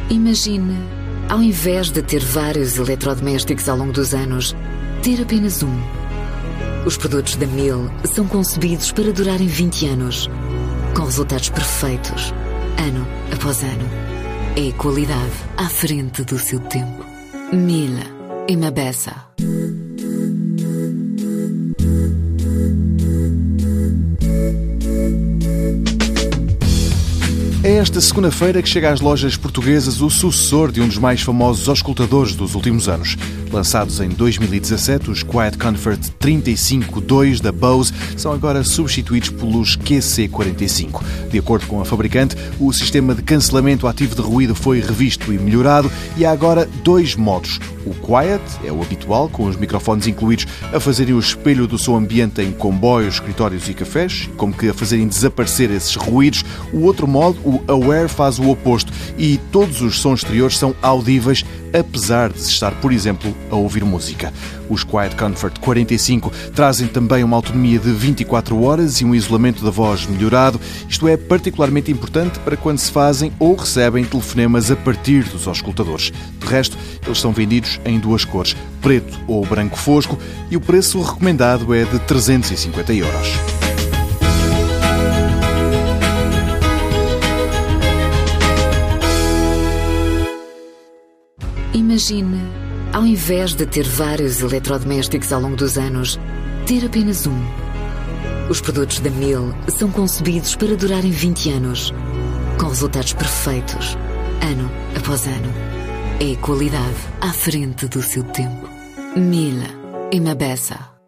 Imagine, ao invés de ter vários eletrodomésticos ao longo dos anos, ter apenas um. Os produtos da Miele são concebidos para durarem 20 anos, com resultados perfeitos, ano após ano. É qualidade à frente do seu tempo. Miele e Mabessa. É esta segunda-feira que chega às lojas portuguesas o sucessor de um dos mais famosos auscultadores dos últimos anos. Lançados em 2017, os Quiet Comfort 35-2 da Bose são agora substituídos pelos QC45. De acordo com a fabricante, o sistema de cancelamento ativo de ruído foi revisto e melhorado e há agora dois modos. O Quiet é o habitual, com os microfones incluídos a fazerem o espelho do som ambiente em comboios, escritórios e cafés, como que a fazerem desaparecer esses ruídos. O outro modo, o Aware, faz o oposto e todos os sons exteriores são audíveis, apesar de se estar, por exemplo, a ouvir música. Os Quiet Comfort 45 trazem também uma autonomia de 24 horas e um isolamento da voz melhorado. Isto é particularmente importante para quando se fazem ou recebem telefonemas a partir dos auscultadores. De resto, eles são vendidos em duas cores, preto ou branco fosco, e o preço recomendado é de 350 euros. Imagine, ao invés de ter vários eletrodomésticos ao longo dos anos, ter apenas um. Os produtos da Miele são concebidos para durarem 20 anos, com resultados perfeitos, ano após ano. É qualidade à frente do seu tempo. Miele e Mabessa.